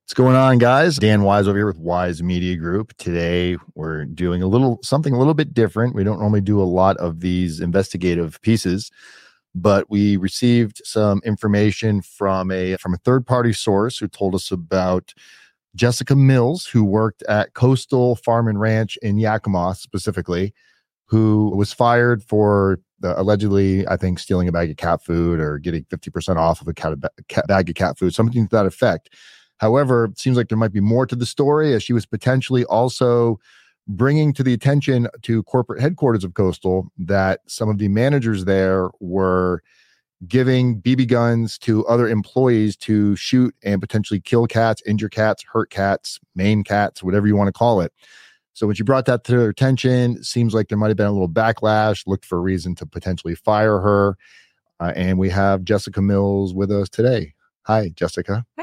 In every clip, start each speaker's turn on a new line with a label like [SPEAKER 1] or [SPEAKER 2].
[SPEAKER 1] What's going on, guys? Dan Wise over here with Wise Media Group. Today, we're doing something a little bit different. We don't normally do a lot of these investigative pieces, but we received some information from a third-party source who told us about Jessica Mills, who worked at Coastal Farm and Ranch in Yakima specifically, who was fired for allegedly, I think, stealing a bag of cat food or getting 50% off of a bag of cat food, something to that effect. However, it seems like there might be more to the story, as she was potentially also bringing to the attention to corporate headquarters of Coastal that some of the managers there were giving BB guns to other employees to shoot and potentially kill cats, injure cats, hurt cats, maim cats, whatever you want to call it. So when she brought that to their attention, it seems like there might have been a little backlash, looked for a reason to potentially fire her. And we have Jessica Mills with us today. Hi, Jessica.
[SPEAKER 2] Hi.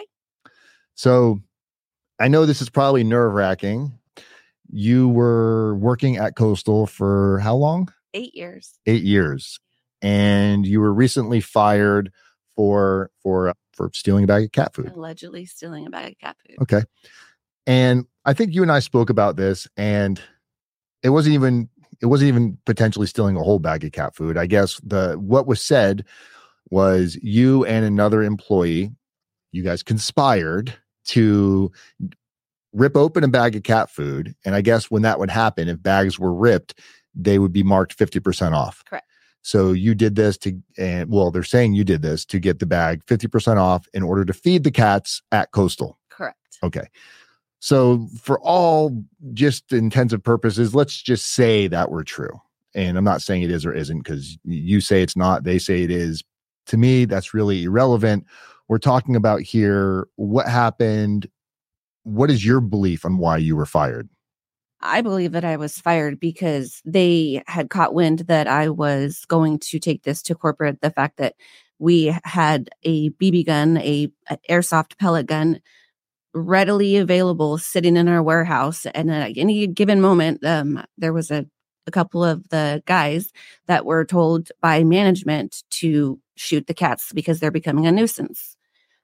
[SPEAKER 1] So I know this is probably nerve-wracking. You were working at Coastal for how long?
[SPEAKER 2] 8 years.
[SPEAKER 1] 8 years. And you were recently fired for stealing a bag of cat food.
[SPEAKER 2] Allegedly stealing a bag of cat food.
[SPEAKER 1] Okay. And I think you and I spoke about this, and it wasn't even potentially stealing a whole bag of cat food. I guess what was said was you and another employee, you guys conspired to rip open a bag of cat food. And I guess when that would happen, if bags were ripped, they would be marked 50% off.
[SPEAKER 2] Correct.
[SPEAKER 1] So you did this they're saying you did this to get the bag 50% off in order to feed the cats at Coastal.
[SPEAKER 2] Correct.
[SPEAKER 1] Okay. So for all just intents and purposes, let's just say that were true. And I'm not saying it is or isn't, because you say it's not, they say it is. To me, that's really irrelevant. We're talking about here what happened. What is your belief on why you were fired?
[SPEAKER 2] I believe that I was fired because they had caught wind that I was going to take this to corporate. The fact that we had a BB gun, an airsoft pellet gun, readily available sitting in our warehouse. And at any given moment, there was a couple of the guys that were told by management to shoot the cats because they're becoming a nuisance.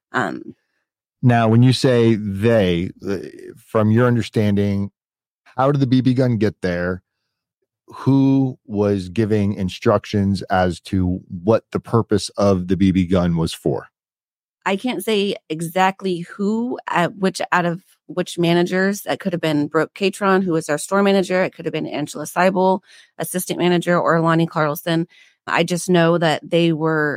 [SPEAKER 1] Now, when you say they, from your understanding, how did the BB gun get there? Who was giving instructions as to what the purpose of the BB gun was for?
[SPEAKER 2] I can't say exactly out of which managers. It could have been Brooke Catron, who was our store manager. It could have been Angela Seibel, assistant manager, or Lonnie Carlson. I just know that they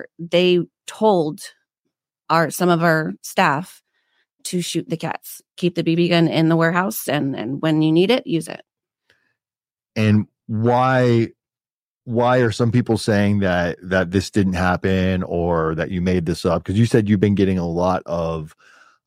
[SPEAKER 2] told some of our staff to shoot the cats, keep the BB gun in the warehouse, and when you need it, use it.
[SPEAKER 1] And why are some people saying that this didn't happen or that you made this up? Because you said you've been getting a lot of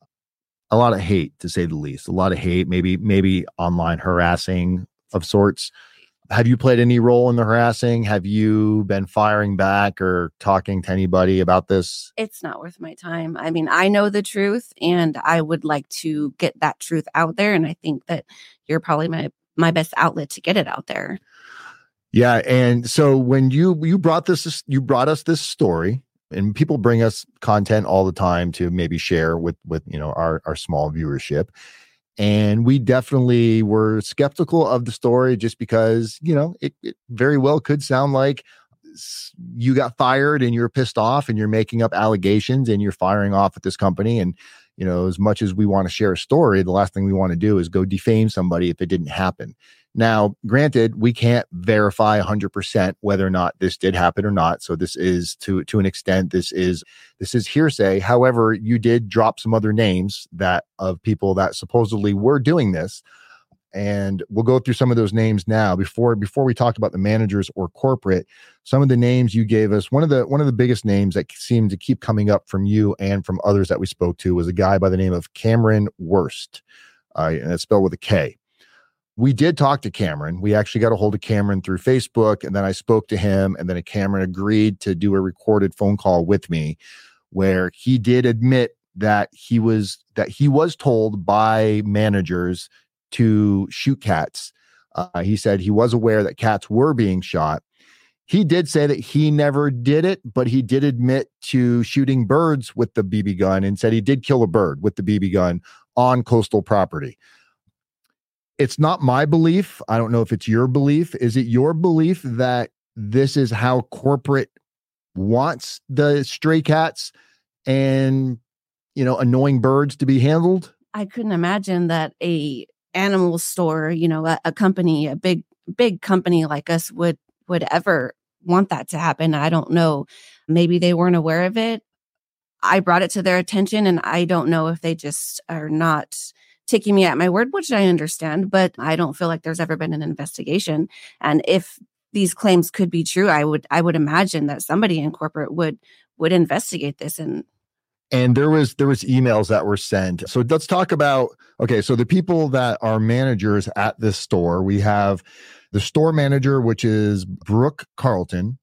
[SPEAKER 1] hate, to say the least, a lot of hate, maybe online harassing of sorts. Have you played any role in the harassing? Have you been firing back or talking to anybody about this?
[SPEAKER 2] It's not worth my time. I mean, I know the truth, and I would like to get that truth out there. And I think that you're probably my best outlet to get it out there.
[SPEAKER 1] Yeah. And so when you brought us this story, and people bring us content all the time to maybe share with our small viewership. And we definitely were skeptical of the story just because, it very well could sound like you got fired and you're pissed off and you're making up allegations and you're firing off at this company. And, as much as we want to share a story, the last thing we want to do is go defame somebody if it didn't happen. Now, granted, we can't verify 100% whether or not this did happen or not. So this is to an extent, this is hearsay. However, you did drop some other names of people that supposedly were doing this. And we'll go through some of those names now. Before we talk about the managers or corporate, some of the names you gave us, one of the biggest names that seemed to keep coming up from you and from others that we spoke to was a guy by the name of Cameron Worst. And it's spelled with a K. We did talk to Cameron. We actually got a hold of Cameron through Facebook, and then I spoke to him, and then Cameron agreed to do a recorded phone call with me where he did admit that he was told by managers to shoot cats. He said he was aware that cats were being shot. He did say that he never did it, but he did admit to shooting birds with the BB gun and said he did kill a bird with the BB gun on coastal property. It's not my belief. I don't know if it's your belief. Is it your belief that this is how corporate wants the stray cats and, annoying birds to be handled?
[SPEAKER 2] I couldn't imagine that a animal store, a company, a big company like us would ever want that to happen. I don't know. Maybe they weren't aware of it. I brought it to their attention, and I don't know if they just are not taking me at my word, which I understand, but I don't feel like there's ever been an investigation. And if these claims could be true, I would imagine that somebody in corporate would investigate this.
[SPEAKER 1] And there was emails that were sent. So let's talk about, okay, so the people that are managers at this store, we have the store manager, which is Brooke Catron.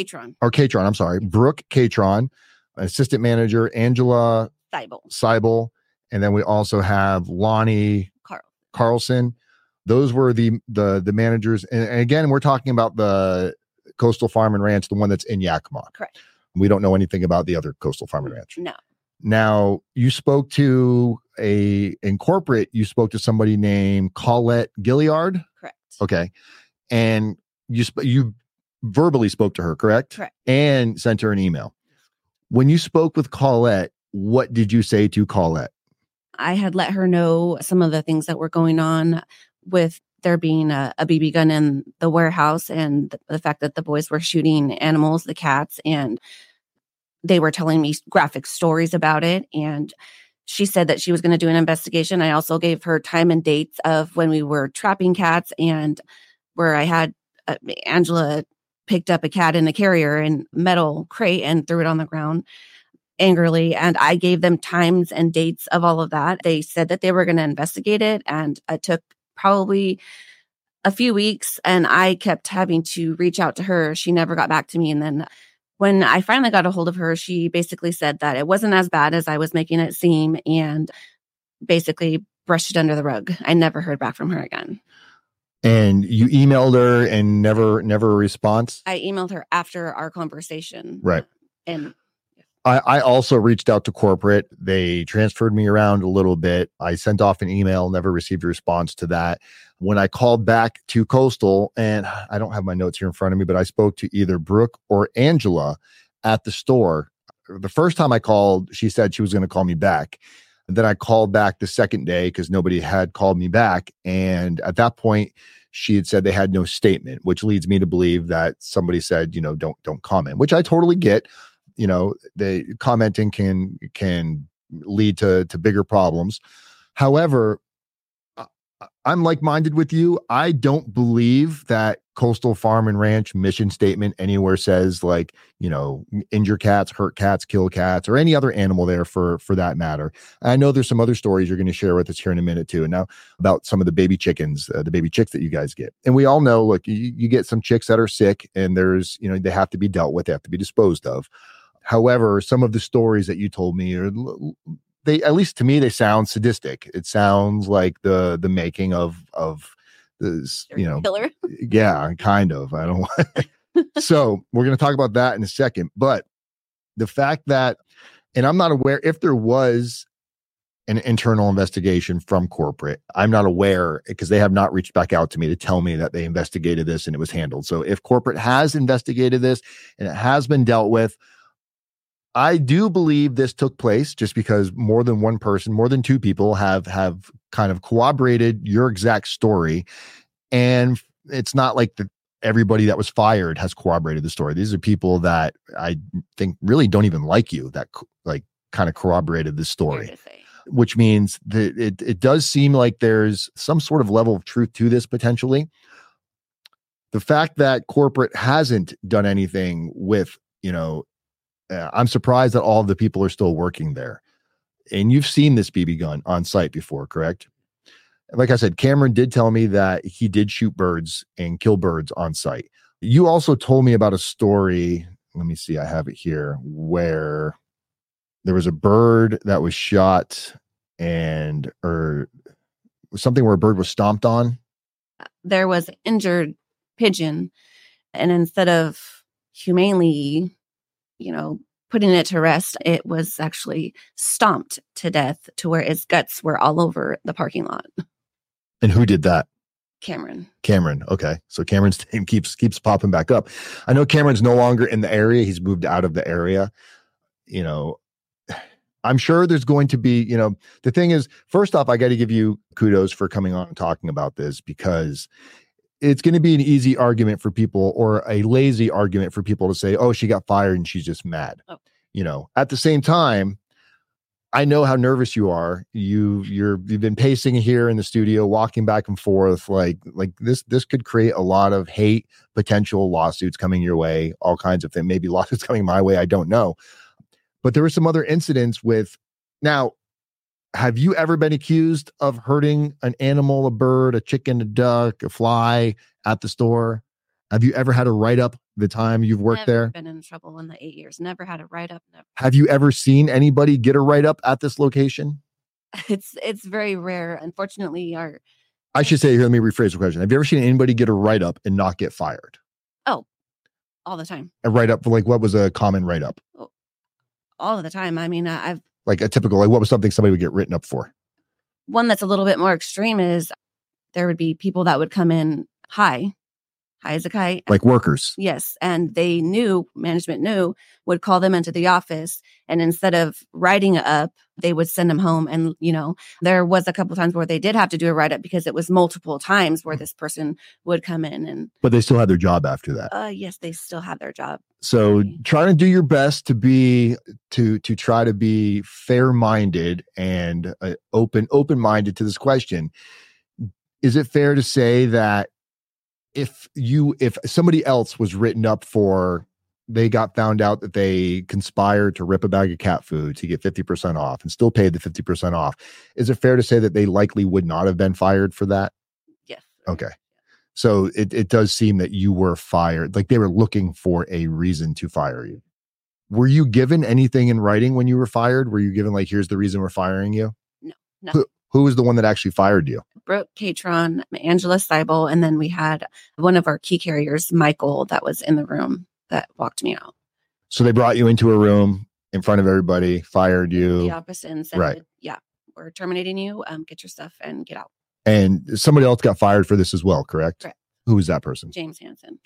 [SPEAKER 1] I'm sorry, Brooke Catron, assistant manager, Angela Seibel. And then we also have Lonnie Carlson. Those were the managers. And again, we're talking about the Coastal Farm and Ranch, the one that's in Yakima.
[SPEAKER 2] Correct.
[SPEAKER 1] We don't know anything about the other Coastal Farm and Ranch.
[SPEAKER 2] No.
[SPEAKER 1] Now, you spoke to in corporate, you spoke to somebody named Colette Gilliard.
[SPEAKER 2] Correct.
[SPEAKER 1] Okay. And you verbally spoke to her, correct?
[SPEAKER 2] Correct.
[SPEAKER 1] And sent her an email. When you spoke with Colette, what did you say to Colette?
[SPEAKER 2] I had let her know some of the things that were going on with there being a BB gun in the warehouse, and the fact that the boys were shooting animals, the cats, and they were telling me graphic stories about it. And she said that she was going to do an investigation. I also gave her time and dates of when we were trapping cats, and where I had Angela picked up a cat in a carrier and metal crate and threw it on the ground angrily. And I gave them times and dates of all of that. They said that they were going to investigate it, and it took probably a few weeks, and I kept having to reach out to her. She never got back to me. And then when I finally got a hold of her, she basically said that it wasn't as bad as I was making it seem, and basically brushed it under the rug. I never heard back from her again.
[SPEAKER 1] And you emailed her and never a response?
[SPEAKER 2] I emailed her after our conversation.
[SPEAKER 1] Right.
[SPEAKER 2] And
[SPEAKER 1] I also reached out to corporate. They transferred me around a little bit. I sent off an email, never received a response to that. When I called back to Coastal, and I don't have my notes here in front of me, but I spoke to either Brooke or Angela at the store. The first time I called, she said she was going to call me back. And then I called back the second day because nobody had called me back. And at that point, she had said they had no statement, which leads me to believe that somebody said, don't comment, which I totally get. The commenting can lead to bigger problems. However, I'm like-minded with you. I don't believe that Coastal Farm and Ranch mission statement anywhere says injure cats, hurt cats, kill cats, or any other animal there for that matter. I know there's some other stories you're going to share with us here in a minute too. And now about some of the baby chickens, the baby chicks that you guys get. And we all know, look, you get some chicks that are sick, and there's, they have to be dealt with, they have to be disposed of. However, some of the stories that you told me they, at least to me, they sound sadistic. It sounds like the making of this,
[SPEAKER 2] killer.
[SPEAKER 1] Yeah, kind of. I don't want. So we're going to talk about that in a second. But the fact that, and I'm not aware if there was an internal investigation from corporate. I'm not aware because they have not reached back out to me to tell me that they investigated this and it was handled. So if corporate has investigated this and it has been dealt with, I do believe this took place just because more than one person, more than two people have kind of corroborated your exact story. And it's not like everybody that was fired has corroborated the story. These are people that I think really don't even like you that kind of corroborated the story, which means that it does seem like there's some sort of level of truth to this potentially. The fact that corporate hasn't done anything with, I'm surprised that all of the people are still working there. And you've seen this BB gun on site before, correct? Like I said, Cameron did tell me that he did shoot birds and kill birds on site. You also told me about a story. Let me see. I have it here where there was a bird that was shot or something where a bird was stomped on.
[SPEAKER 2] There was an injured pigeon. And instead of humanely, putting it to rest, it was actually stomped to death to where its guts were all over the parking lot.
[SPEAKER 1] And who did that?
[SPEAKER 2] Cameron.
[SPEAKER 1] Okay. So Cameron's name keeps popping back up. I know Cameron's no longer in the area. He's moved out of the area. You know, I'm sure there's going to be, you know, the thing is, first off, I got to give you kudos for coming on and talking about this, because it's going to be an easy argument for people, or a lazy argument for people to say, oh, she got fired and she's just mad.
[SPEAKER 2] Oh.
[SPEAKER 1] You know, at the same time, I know how nervous you are. You've been pacing here in the studio, walking back and forth. Like this could create a lot of hate, potential lawsuits coming your way, all kinds of things. Maybe lawsuits coming my way. I don't know. But there were some other incidents with. Now, have you ever been accused of hurting an animal, a bird, a chicken, a duck, a fly at the store? Have you ever had a write-up the time you've worked there?
[SPEAKER 2] Been in trouble in the 8 years. Never had a write-up. Never.
[SPEAKER 1] Have you ever seen anybody get a write-up at this location?
[SPEAKER 2] It's very rare. Unfortunately,
[SPEAKER 1] I should say, here, let me rephrase the question. Have you ever seen anybody get a write-up and not get fired?
[SPEAKER 2] Oh, all the time.
[SPEAKER 1] A write-up, like what was a common write-up?
[SPEAKER 2] Oh, all of the time. I mean, I've
[SPEAKER 1] like a typical, like what was something somebody would get written up for?
[SPEAKER 2] One that's a little bit more extreme is there would be people that would come in high as a kite.
[SPEAKER 1] Like workers.
[SPEAKER 2] Yes. And management knew, would call them into the office. And instead of writing it up, they would send them home. And, you know, there was a couple of times where they did have to do a write up because it was multiple times where this person would come in.
[SPEAKER 1] But they still had their job after that.
[SPEAKER 2] Yes, they still have their job.
[SPEAKER 1] So trying to do your best to try to be fair-minded and open-minded to this question. Is it fair to say that if somebody else was written up for, they got found out that they conspired to rip a bag of cat food to get 50% off and still paid the 50% off, is it fair to say that they likely would not have been fired for that?
[SPEAKER 2] Yes.
[SPEAKER 1] Okay. So it does seem that you were fired, like they were looking for a reason to fire you. Were you given anything in writing when you were fired? Were you given like, here's the reason we're firing you?
[SPEAKER 2] No.
[SPEAKER 1] Who was the one that actually fired you?
[SPEAKER 2] Brooke Catron, Angela Seibel, and then we had one of our key carriers, Michael, that was in the room that walked me out.
[SPEAKER 1] So they brought you into a room in front of everybody, fired you.
[SPEAKER 2] The office, and said,
[SPEAKER 1] right.
[SPEAKER 2] Yeah, we're terminating you. Get your stuff and get out.
[SPEAKER 1] And somebody else got fired for this as well, correct?
[SPEAKER 2] Correct.
[SPEAKER 1] Who was that person?
[SPEAKER 2] James Hansen.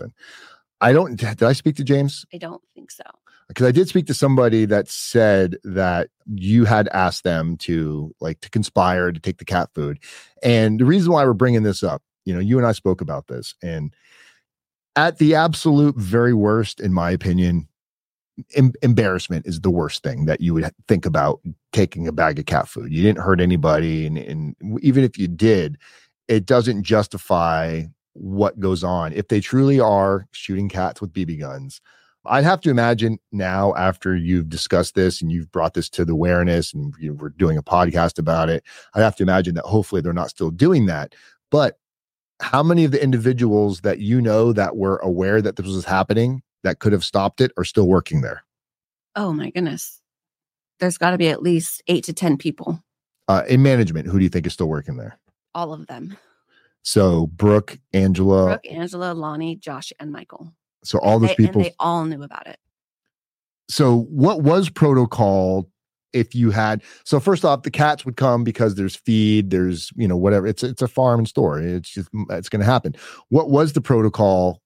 [SPEAKER 1] Did I speak to James?
[SPEAKER 2] I don't think so.
[SPEAKER 1] Because I did speak to somebody that said that you had asked them to conspire to take the cat food. And the reason why we're bringing this up, you know, you and I spoke about this, and at the absolute very worst, in my opinion, embarrassment is the worst thing that you would think about taking a bag of cat food. You didn't hurt anybody. And even if you did, it doesn't justify what goes on. If they truly are shooting cats with BB guns, I'd have to imagine now, after you've discussed this and you've brought this to the awareness and we're doing a podcast about it, I'd have to imagine that hopefully they're not still doing that. But how many of the individuals that you know that were aware that this was happening, that could have stopped it, are still working there?
[SPEAKER 2] Oh my goodness. There's got to be at least 8 to 10 people.
[SPEAKER 1] In management, who do you think is still working there?
[SPEAKER 2] All of them.
[SPEAKER 1] So Brooke, Angela,
[SPEAKER 2] Lonnie, Josh, and Michael.
[SPEAKER 1] So all those people.
[SPEAKER 2] And they all knew about it.
[SPEAKER 1] So what was protocol if you had, so first off, the cats would come because there's feed, there's, you know, whatever. It's a farm and store. It's going to happen. What was the protocol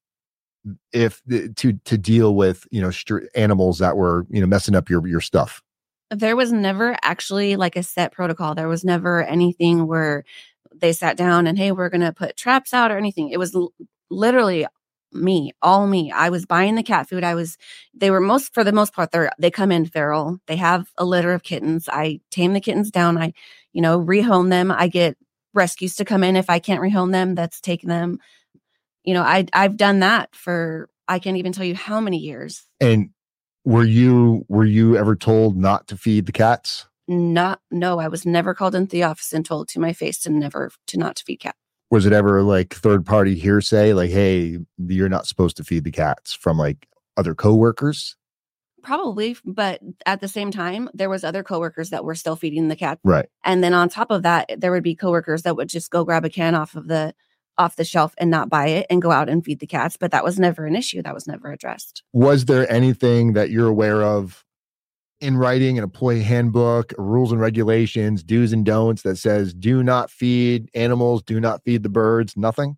[SPEAKER 1] to deal with, you know, animals that were, you know, messing up your stuff?
[SPEAKER 2] There was never actually like a set protocol. There was never anything where they sat down and, hey, we're going to put traps out or anything. It was literally all me. I was buying the cat food. For the most part, they come in feral. They have a litter of kittens. I tame the kittens down. I, you know, rehome them. I get rescues to come in. If I can't rehome them, that's taking them. You know, I've done that for, I can't even tell you how many years.
[SPEAKER 1] And were you ever told not to feed the cats?
[SPEAKER 2] No, I was never called into the office and told to my face to not to feed cats. Was
[SPEAKER 1] it ever like third party hearsay, like, hey, you're not supposed to feed the cats, from like other coworkers?
[SPEAKER 2] Probably, but at the same time, there was other coworkers that were still feeding the cats.
[SPEAKER 1] Right.
[SPEAKER 2] And then on top of that, there would be coworkers that would just go grab a can off of the off the shelf and not buy it and go out and feed the cats. But that was never an issue. That was never addressed.
[SPEAKER 1] Was there anything that you're aware of in writing, an employee handbook, rules and regulations, do's and don'ts that says do not feed animals, do not feed the birds? Nothing?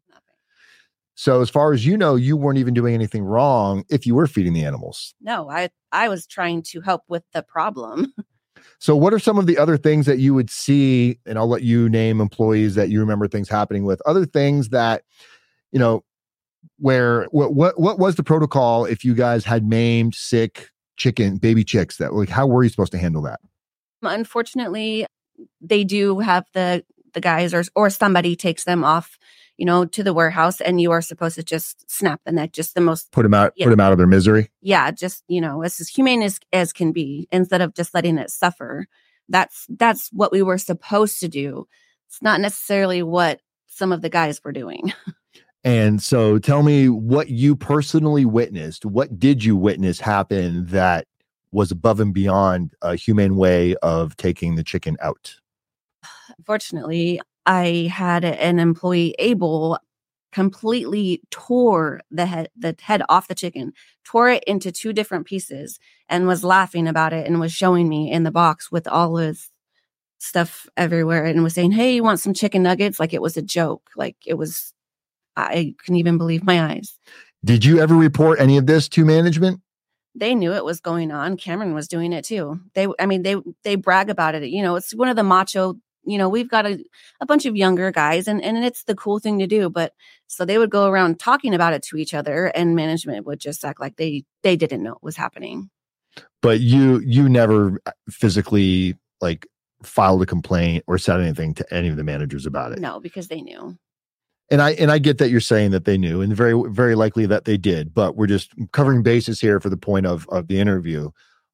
[SPEAKER 1] So as far as you know, you weren't even doing anything wrong if you were feeding the animals.
[SPEAKER 2] No, I was trying to help with the problem.
[SPEAKER 1] So what are some of the other things that you would see, and I'll let you name employees that you remember things happening with, other things that, you know, where, what was the protocol if you guys had maimed, sick baby chicks, that like, how were you supposed to handle that?
[SPEAKER 2] Unfortunately, they do have the guys or somebody takes them off, to the warehouse, and you are supposed to just snap the neck, just the most
[SPEAKER 1] put them out of their misery.
[SPEAKER 2] Yeah, just as humane as can be, instead of just letting it suffer. That's what we were supposed to do. It's not necessarily what some of the guys were doing.
[SPEAKER 1] And so tell me what you personally witnessed. What did you witness happen that was above and beyond a humane way of taking the chicken out?
[SPEAKER 2] Unfortunately, I had an employee, Abel, completely tore the head off the chicken, tore it into 2 different pieces, and was laughing about it and was showing me in the box with all his stuff everywhere and was saying, "Hey, you want some chicken nuggets?" Like it was a joke. Like it was, I couldn't even believe my eyes.
[SPEAKER 1] Did you ever report any of this to management?
[SPEAKER 2] They knew it was going on. Cameron was doing it too. They brag about it. It's one of the macho, we've got a bunch of younger guys and it's the cool thing to do. But so they would go around talking about it to each other, and management would just act like they didn't know it was happening.
[SPEAKER 1] But you never physically like filed a complaint or said anything to any of the managers about it?
[SPEAKER 2] No, because they knew.
[SPEAKER 1] And I get that you're saying that they knew, and very, very likely that they did, but we're just covering bases here for the point of the interview.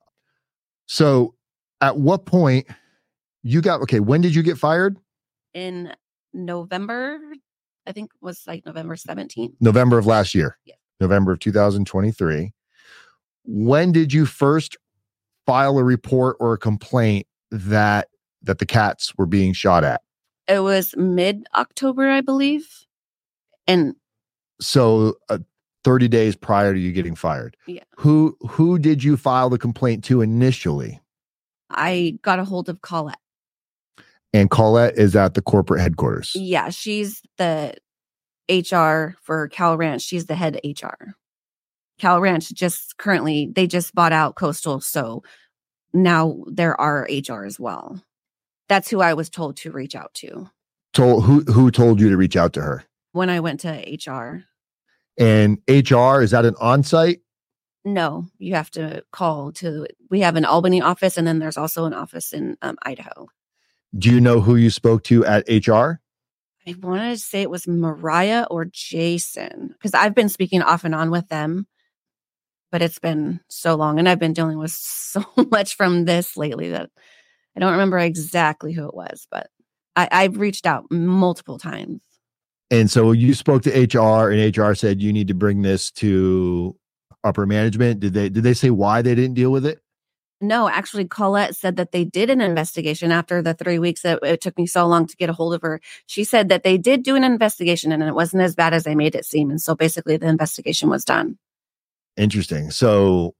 [SPEAKER 1] So at what point when did you get fired?
[SPEAKER 2] In November, I think it was like November 17th.
[SPEAKER 1] November of last year.
[SPEAKER 2] Yeah.
[SPEAKER 1] November of 2023. When did you first file a report or a complaint that the cats were being shot at?
[SPEAKER 2] It was mid-October, I believe. And
[SPEAKER 1] so 30 days prior to you getting fired.
[SPEAKER 2] Yeah.
[SPEAKER 1] Who did you file the complaint to initially?
[SPEAKER 2] I got a hold of Colette.
[SPEAKER 1] And Colette is at the corporate headquarters.
[SPEAKER 2] Yeah, she's the HR for Cal Ranch. She's the head HR. Cal Ranch they just bought out Coastal, so now there are HR as well. That's who I was told to reach out to.
[SPEAKER 1] Who told you to reach out to her?
[SPEAKER 2] When I went to HR.
[SPEAKER 1] And HR, is that an on-site?
[SPEAKER 2] No, you have to call we have an Albany office, and then there's also an office in Idaho.
[SPEAKER 1] Do you know who you spoke to at HR?
[SPEAKER 2] I wanted to say it was Mariah or Jason, because I've been speaking off and on with them, but it's been so long, and I've been dealing with so much from this lately that I don't remember exactly who it was, but I've reached out multiple times.
[SPEAKER 1] And so you spoke to HR, and HR said you need to bring this to upper management. Did they say why they didn't deal with it?
[SPEAKER 2] No, actually, Colette said that they did an investigation after the 3 weeks that it took me so long to get a hold of her. She said that they did do an investigation, and it wasn't as bad as they made it seem. And so basically the investigation was done. Interesting.
[SPEAKER 1] So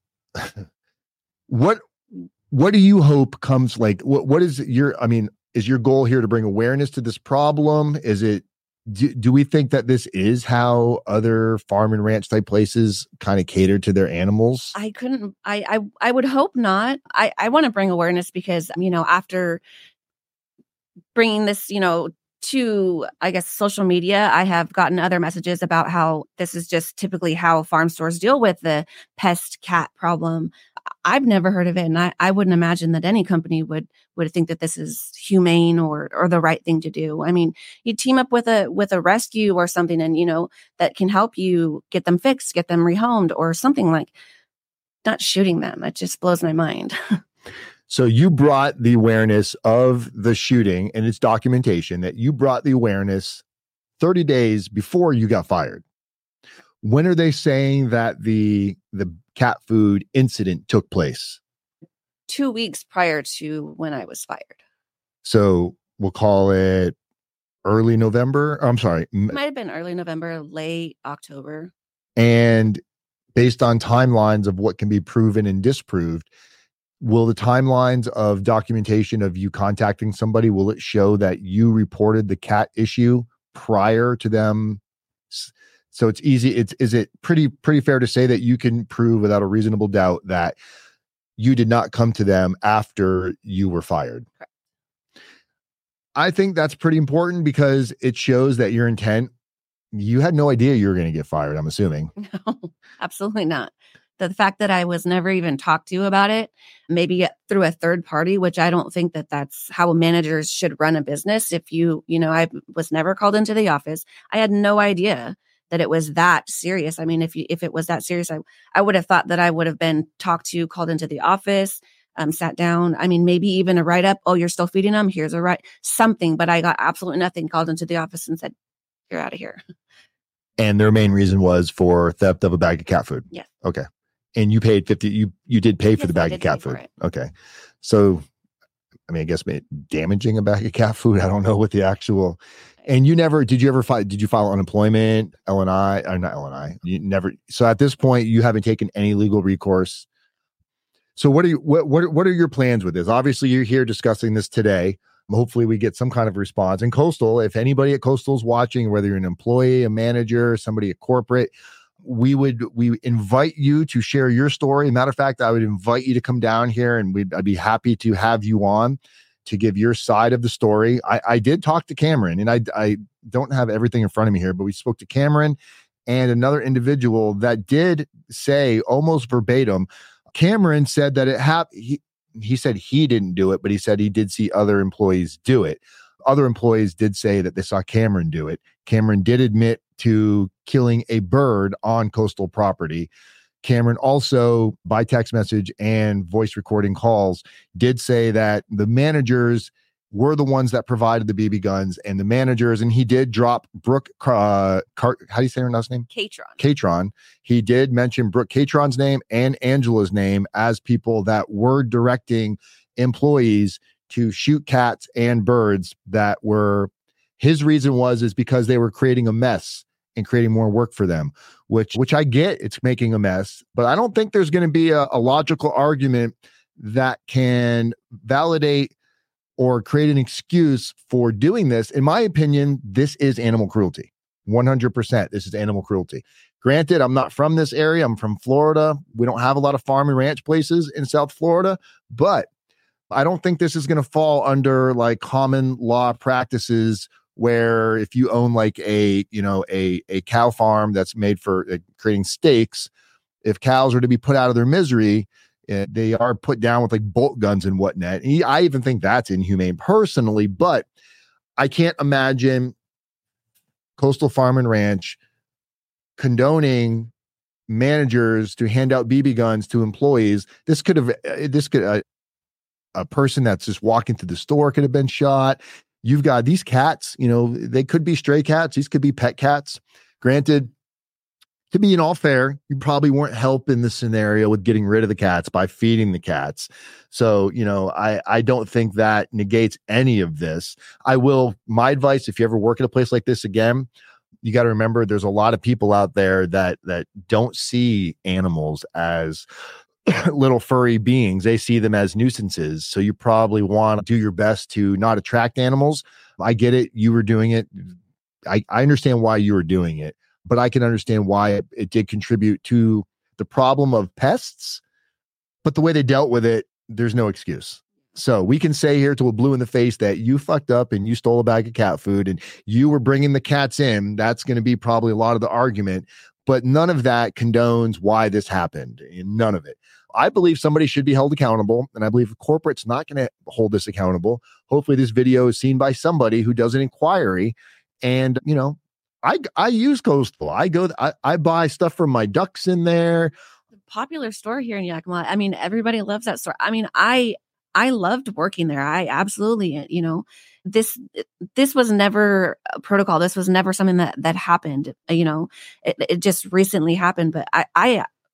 [SPEAKER 1] what do you hope comes, like, what is is your goal here to bring awareness to this problem? Is it, do we think that this is how other farm and ranch type places kind of cater to their animals? I would hope not. I want to bring awareness because, after bringing this, to, I guess, social media, I have gotten other messages about how this is just typically how farm stores deal with the pest cat problem. I've never heard of it, and I wouldn't imagine that any company would think that this is humane or the right thing to do. I mean, you team up with a rescue or something, and that can help you get them fixed, get them rehomed, or something, like not shooting them. It just blows my mind. So you brought the awareness of the shooting and its documentation, that you brought the awareness 30 days before you got fired. When are they saying that the cat food incident took place? 2 weeks prior to when I was fired. So we'll call it early November. I'm sorry.
[SPEAKER 2] Might have been early November, late October.
[SPEAKER 1] And based on timelines of what can be proven and disproved, will the timelines of documentation of you contacting somebody, will it show that you reported the cat issue prior to them? So it's easy. Is it pretty fair to say that you can prove without a reasonable doubt that you did not come to them after you were fired?
[SPEAKER 2] Correct.
[SPEAKER 1] I think that's pretty important because it shows that your intent, you had no idea you were going to get fired, I'm assuming.
[SPEAKER 2] No, absolutely not. The fact that I was never even talked to about it, maybe through a third party, which I don't think that that's how managers should run a business. If I was never called into the office. I had no idea that it was that serious. I mean, if it was that serious, I would have thought that I would have been talked to, called into the office, sat down. I mean, maybe even a write-up. Oh, you're still feeding them? Here's a something. But I got absolutely nothing, called into the office and said, you're out of here.
[SPEAKER 1] And their main reason was for theft of a bag of cat food.
[SPEAKER 2] Yes.
[SPEAKER 1] Okay. And you paid 50, you did pay for the bag of cat food. Okay. So, I mean, I guess damaging a bag of cat food, I don't know what the actual, and did you file unemployment, LNI, or not LNI? You never. So at this point, you haven't taken any legal recourse. So what are your plans with this? Obviously, you're here discussing this today. Hopefully we get some kind of response. And Coastal, if anybody at Coastal is watching, whether you're an employee, a manager, somebody at corporate, we invite you to share your story. Matter of fact, I would invite you to come down here and I'd be happy to have you on to give your side of the story. I did talk to Cameron, and I don't have everything in front of me here, but we spoke to Cameron and another individual that did say almost verbatim, Cameron said that it happened. He said he didn't do it, but he said he did see other employees do it. Other employees did say that they saw Cameron do it. Cameron did admit to killing a bird on Coastal property. Cameron also, by text message and voice recording calls, did say that the managers were the ones that provided the BB guns, and the managers, and he did drop Brooke, how do you say her last name? Catron. He did mention Brooke Catron's name and Angela's name as people that were directing employees to shoot cats and birds that were, his reason is because they were creating a mess and creating more work for them, which I get, it's making a mess, but I don't think there's going to be a logical argument that can validate or create an excuse for doing this. In my opinion, this is animal cruelty. 100%. This is animal cruelty. Granted, I'm not from this area. I'm from Florida. We don't have a lot of farm and ranch places in South Florida, but I don't think this is going to fall under like common law practices where if you own like a cow farm that's made for creating steaks, if cows are to be put out of their misery, they are put down with like bolt guns and whatnot. I even think that's inhumane personally, but I can't imagine Coastal Farm and Ranch condoning managers to hand out BB guns to employees. A person that's just walking through the store could have been shot. You've got these cats, they could be stray cats. These could be pet cats. Granted, to be in all fair, you probably weren't helping the scenario with getting rid of the cats by feeding the cats. So, I don't think that negates any of this. My advice, if you ever work at a place like this again, you got to remember there's a lot of people out there that don't see animals as little furry beings. They see them as nuisances. So you probably want to do your best to not attract animals. I get it. You were doing it. I understand why you were doing it, but I can understand why it did contribute to the problem of pests. But the way they dealt with it, there's no excuse. So we can say here till we're blue in the face that you fucked up and you stole a bag of cat food and you were bringing the cats in. That's going to be probably a lot of the argument, but none of that condones why this happened. None of it. I believe somebody should be held accountable, and I believe corporate's not going to hold this accountable. Hopefully this video is seen by somebody who does an inquiry. And, I use Coastal. I buy stuff from my ducks in there.
[SPEAKER 2] Popular store here in Yakima. I mean, everybody loves that store. I mean, I loved working there. I absolutely, this was never a protocol. This was never something that happened. It just recently happened. But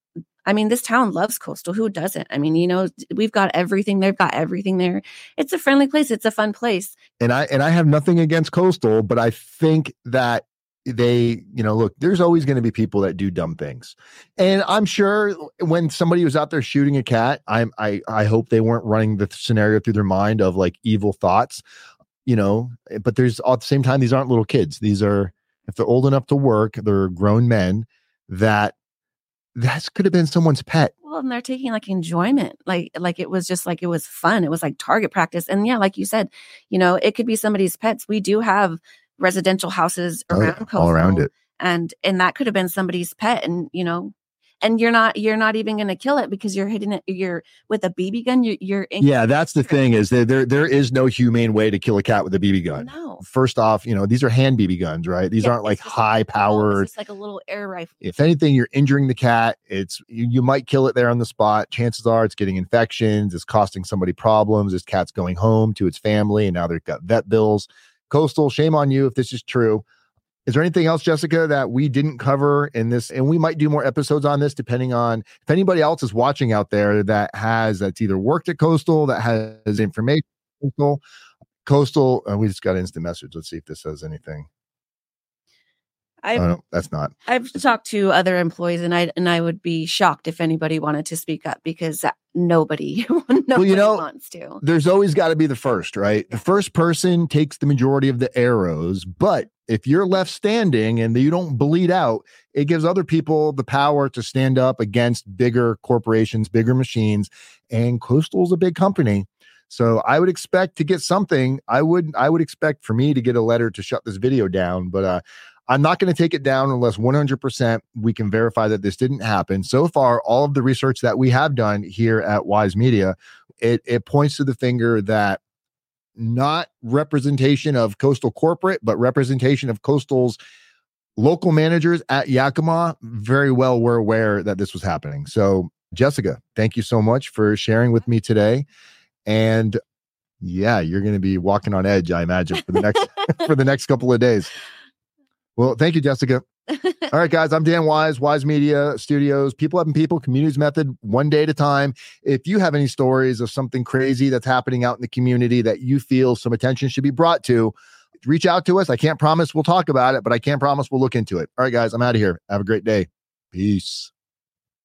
[SPEAKER 2] I mean, this town loves Coastal. Who doesn't? I mean, we've got everything. They've got everything there. It's a friendly place. It's a fun place.
[SPEAKER 1] And I have nothing against Coastal, but I think that they, look, there's always going to be people that do dumb things. And I'm sure when somebody was out there shooting a cat, I hope they weren't running the scenario through their mind of like evil thoughts, but there's at the same time, these aren't little kids. These are, if they're old enough to work, they're grown men that could have been someone's pet.
[SPEAKER 2] Well, and they're taking like enjoyment, like it was just like, it was fun. It was like target practice. And yeah, like you said, it could be somebody's pets. We do have residential houses around Coastal,
[SPEAKER 1] all around it.
[SPEAKER 2] And that could have been somebody's pet. And, and you're not even going to kill it because you're hitting it. You're with a BB gun.
[SPEAKER 1] Yeah, that's the thing is that there is no humane way to kill a cat with a BB gun.
[SPEAKER 2] No.
[SPEAKER 1] First off, these are hand BB guns, right? These aren't like high powered.
[SPEAKER 2] It's like a little air rifle.
[SPEAKER 1] If anything, you're injuring the cat. You might kill it there on the spot. Chances are it's getting infections. It's costing somebody problems. This cat's going home to its family, and now they've got vet bills. Coastal, shame on you if this is true. Is there anything else, Jessica, that we didn't cover in this? And we might do more episodes on this, depending on if anybody else is watching out there that's either worked at Coastal, that has information. Coastal. We just got an instant message. Let's see if this says anything. No, that's not.
[SPEAKER 2] I've talked to other employees, and I would be shocked if anybody wanted to speak up because nobody wants to.
[SPEAKER 1] There's always got to be the first, right? The first person takes the majority of the arrows, but if you're left standing and you don't bleed out, it gives other people the power to stand up against bigger corporations, bigger machines, and Coastal's a big company. So I would expect to get something. I would expect for me to get a letter to shut this video down, but I'm not going to take it down unless 100% we can verify that this didn't happen. So far, all of the research that we have done here at Wise Media, it points to the finger that not representation of Coastal corporate, but representation of Coastal's local managers at Yakima very well were aware that this was happening. So Jessica, thank you so much for sharing with me today. And yeah, you're going to be walking on edge, I imagine, for the next for the next couple of days. Well, thank you, Jessica. All right, guys, I'm Dan Wise, Wise Media Studios, People Helping People, Communities Method, one day at a time. If you have any stories of something crazy that's happening out in the community that you feel some attention should be brought to, reach out to us. I can't promise we'll talk about it, but I can promise we'll look into it. All right, guys, I'm out of here. Have a great day. Peace.